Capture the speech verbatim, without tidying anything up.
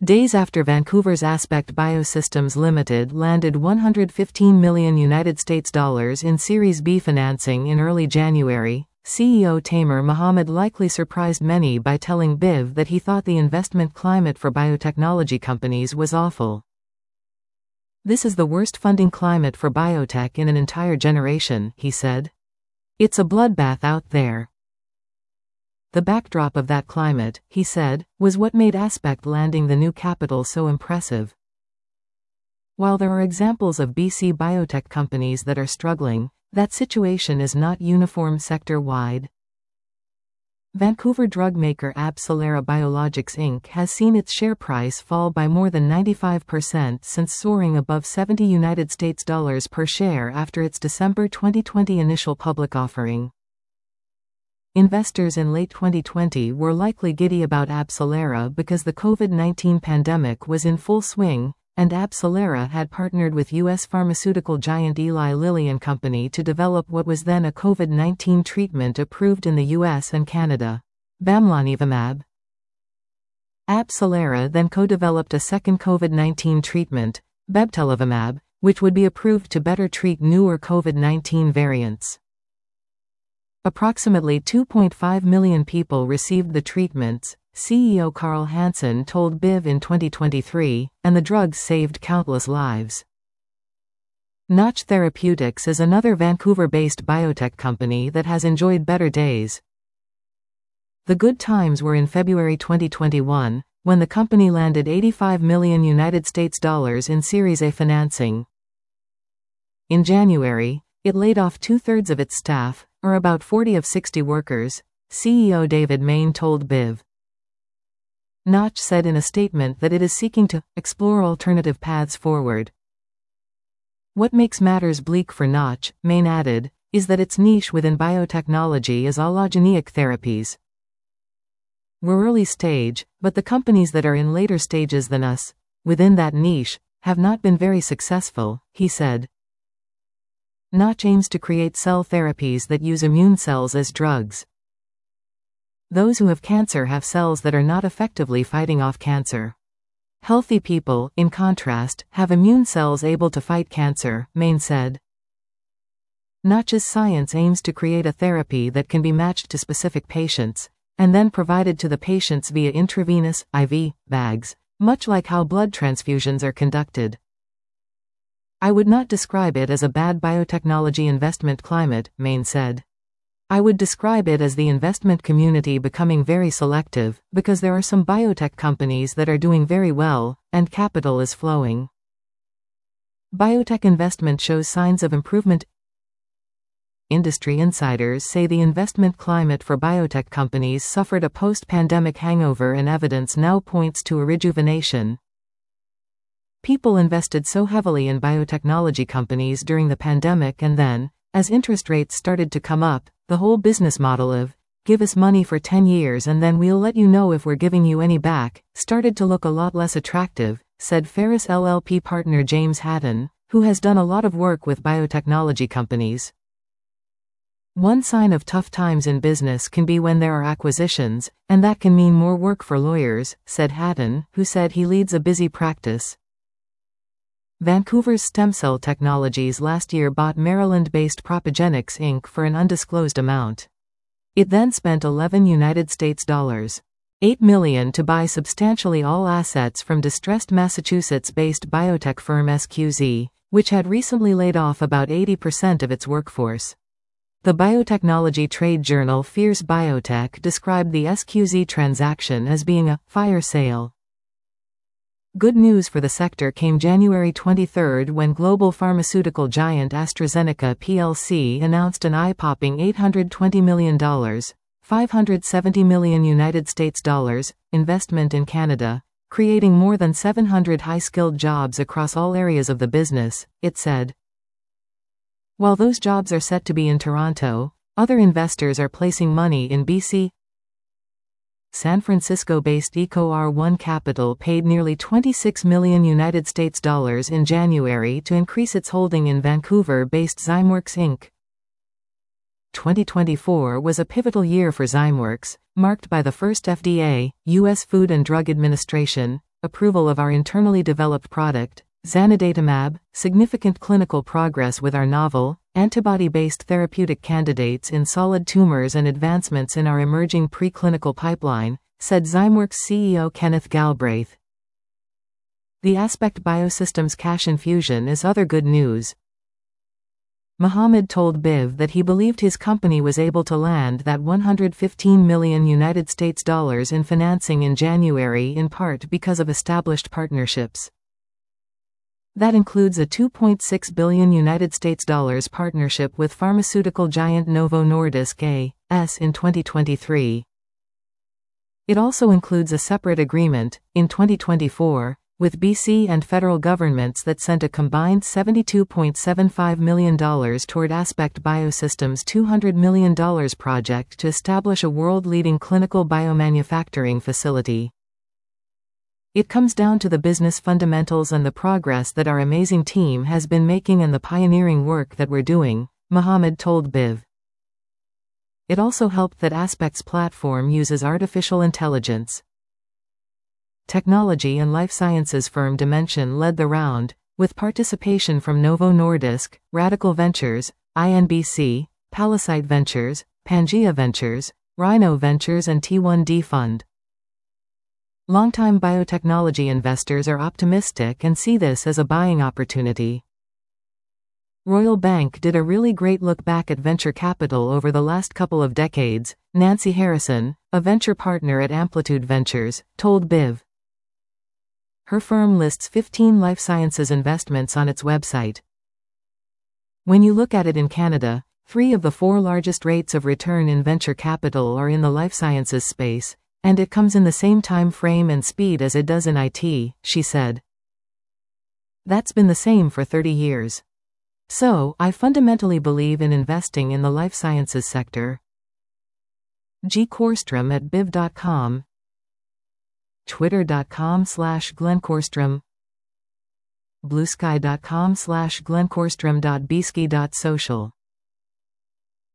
Days after Vancouver's Aspect Biosystems Limited landed one hundred fifteen million United States dollars in Series B financing in early January, C E O Tamer Mohamed likely surprised many by telling B I V that he thought the investment climate for biotechnology companies was awful. "This is the worst funding climate for biotech in an entire generation," he said. "It's a bloodbath out there." The backdrop of that climate, he said, was what made Aspect landing the new capital so impressive. While there are examples of B C biotech companies that are struggling, that situation is not uniform sector-wide. Vancouver drug maker AbCellera Biologics Incorporated has seen its share price fall by more than ninety-five percent since soaring above seventy United States dollars per share after its December twenty twenty initial public offering. Investors in late twenty twenty were likely giddy about AbCellera because the COVID nineteen pandemic was in full swing, and AbCellera had partnered with U S pharmaceutical giant Eli Lilly and Company to develop what was then a COVID nineteen treatment approved in the U S and Canada, bamlanivimab. AbCellera then co-developed a second COVID nineteen treatment, bebtelovimab, which would be approved to better treat newer COVID nineteen variants. Approximately two point five million people received the treatments, C E O Carl Hansen told B I V in twenty twenty-three, and the drugs saved countless lives. Notch Therapeutics is another Vancouver-based biotech company that has enjoyed better days. The good times were in February twenty twenty-one, when the company landed eighty-five million United States dollars in Series A financing. In January, it laid off two-thirds of its staff, or about forty of sixty workers, C E O David Main told B I V. Notch said in a statement that it is seeking to explore alternative paths forward. What makes matters bleak for Notch, Main added, is that its niche within biotechnology is allogeneic therapies. "We're early stage, but the companies that are in later stages than us, within that niche, have not been very successful," he said. Notch aims to create cell therapies that use immune cells as drugs. Those who have cancer have cells that are not effectively fighting off cancer. Healthy people, in contrast, have immune cells able to fight cancer, Main said. Notch's science aims to create a therapy that can be matched to specific patients, and then provided to the patients via intravenous, I V, bags, much like how blood transfusions are conducted. "I would not describe it as a bad biotechnology investment climate," Main said. "I would describe it as the investment community becoming very selective, because there are some biotech companies that are doing very well, and capital is flowing. Biotech investment shows signs of improvement." Industry insiders say the investment climate for biotech companies suffered a post-pandemic hangover, and evidence now points to a rejuvenation. People invested so heavily in biotechnology companies during the pandemic, and then, as interest rates started to come up, the whole business model of, "give us money for ten years and then we'll let you know if we're giving you any back," started to look a lot less attractive, said Ferris L L P partner James Hatton, who has done a lot of work with biotechnology companies. "One sign of tough times in business can be when there are acquisitions, and that can mean more work for lawyers," said Hatton, who said he leads a busy practice. Vancouver's Stem Cell Technologies last year bought Maryland-based Propagenics Incorporated for an undisclosed amount. It then spent eleven United States dollars eight million to buy substantially all assets from distressed Massachusetts-based biotech firm S Q Z, which had recently laid off about eighty percent of its workforce. The biotechnology trade journal Fierce Biotech described the S Q Z transaction as being a fire sale. Good news for the sector came January twenty-third when global pharmaceutical giant AstraZeneca P L C announced an eye-popping eight hundred twenty million dollars, five hundred seventy million United States dollars investment in Canada, creating more than seven hundred high-skilled jobs across all areas of the business, it said. While those jobs are set to be in Toronto, other investors are placing money in B C. San Francisco-based Eco R one Capital paid nearly twenty-six million United States dollars in January to increase its holding in Vancouver-based Zymeworks Incorporated. twenty twenty-four was a pivotal year for Zymeworks, marked by the first F D A, U S Food and Drug Administration, approval of our internally developed product, zanidatamab, significant clinical progress with our novel, antibody-based therapeutic candidates in solid tumors and advancements in our emerging preclinical pipeline, said Zymeworks C E O Kenneth Galbraith. The Aspect Biosystems cash infusion is other good news. Mohammed told B I V that he believed his company was able to land that one hundred fifteen million United States dollars in financing in January in part because of established partnerships. That includes a two point six billion United States dollars partnership with pharmaceutical giant Novo Nordisk A S in twenty twenty-three. It also includes a separate agreement, in twenty twenty-four, with B C and federal governments that sent a combined seventy-two point seven five million dollars toward Aspect Biosystems' two hundred million dollars project to establish a world-leading clinical biomanufacturing facility. It comes down to the business fundamentals and the progress that our amazing team has been making and the pioneering work that we're doing, Mohammed told B I V. It also helped that Aspect's platform uses artificial intelligence. Technology and life sciences firm Dimension led the round, with participation from Novo Nordisk, Radical Ventures, I N B C, Palisade Ventures, Pangea Ventures, Rhino Ventures and T one D Fund. Longtime biotechnology investors are optimistic and see this as a buying opportunity. Royal Bank did a really great look back at venture capital over the last couple of decades, Nancy Harrison, a venture partner at Amplitude Ventures, told B I V. Her firm lists fifteen life sciences investments on its website. When you look at it in Canada, three of the four largest rates of return in venture capital are in the life sciences space, and it comes in the same time frame and speed as it does in I T, she said. That's been the same for thirty years. So, I fundamentally believe in investing in the life sciences sector. G. Korstrom at biv dot com, twitter dot com slash Glenn Korstrom, bluesky dot com slash Glenn Korstrom dot bsky dot social.